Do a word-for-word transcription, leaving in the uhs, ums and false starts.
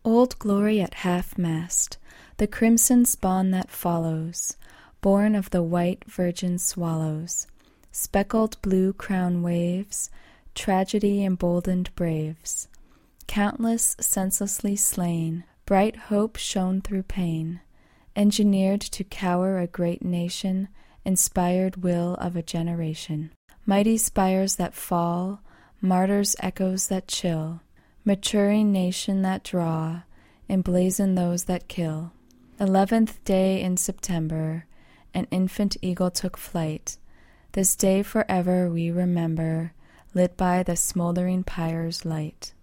Old Glory at half-mast, the crimson spawn that follows, born of the white virgin swallows, speckled blue crown waves, tragedy emboldened braves, countless senselessly slain, bright hope shone through pain, engineered to cower a great nation, inspired will of a generation. Mighty spires that fall, martyrs' echoes that chill, maturing nation that draw, emblazon those that kill. Eleventh day in September, an infant eagle took flight. This day forever we remember, lit by the smoldering pyre's light.